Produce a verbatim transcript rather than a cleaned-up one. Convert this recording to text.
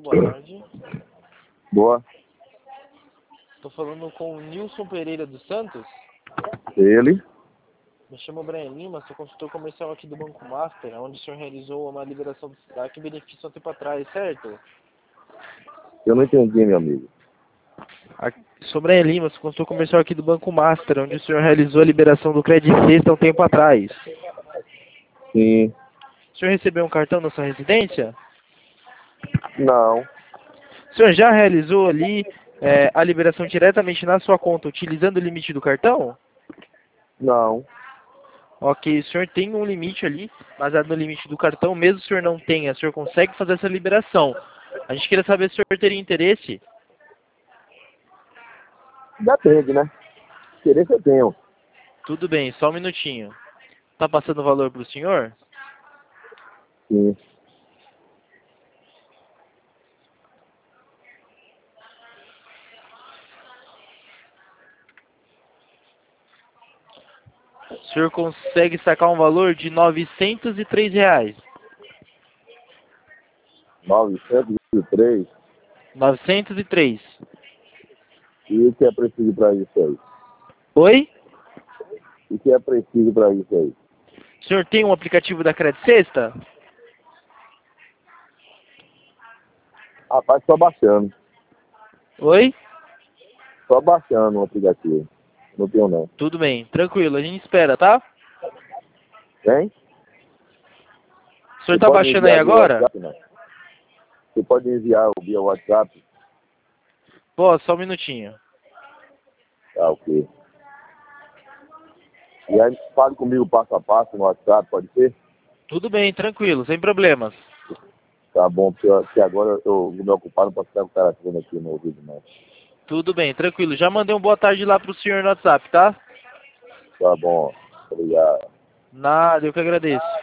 boa tarde. Boa. Estou falando com o Nilson Pereira dos Santos. Ele? Me chamo Brian Lima, sou consultor comercial aqui do Banco Master, onde o senhor realizou uma liberação do destaque e benefício há um tempo atrás, certo? Eu não entendi, meu amigo. Aqui, sou Brian Lima, sou consultor comercial aqui do Banco Master, onde o senhor realizou a liberação do Credit Sexta há um tempo atrás. Sim. O senhor recebeu um cartão na sua residência? Não. O senhor já realizou ali é, a liberação diretamente na sua conta, utilizando o limite do cartão? Não. Ok, o senhor tem um limite ali, baseado no limite do cartão, mesmo se o senhor não tenha, o senhor consegue fazer essa liberação. A gente queria saber se o senhor teria interesse. Depende, né? Querer eu tenho. Tudo bem, só um minutinho. Tá passando o valor para o senhor? Sim. O senhor consegue sacar um valor de novecentos e três reais. novecentos e três. novecentos e três. E o que é preciso para isso aí? Oi? O que é preciso para isso aí? O senhor tem um aplicativo da Credit Sexta? Rapaz, só baixando. Oi? Só baixando o aplicativo. Não tenho não. Tudo bem, tranquilo, a gente espera, tá? Tem? O senhor Você tá pode baixando aí enviar via agora? WhatsApp, não? Você pode enviar via WhatsApp? Pô, só um minutinho. Tá, ok. E aí, fale comigo passo a passo no WhatsApp, pode ser? Tudo bem, tranquilo, sem problemas. Tá bom, porque, eu- porque agora eu vou me ocupar, não posso ficar com o telefone aqui no ouvido, não. Tudo bem, tranquilo. Já mandei um boa tarde lá pro senhor no WhatsApp, tá? Tá bom, obrigado. Nada, eu que agradeço.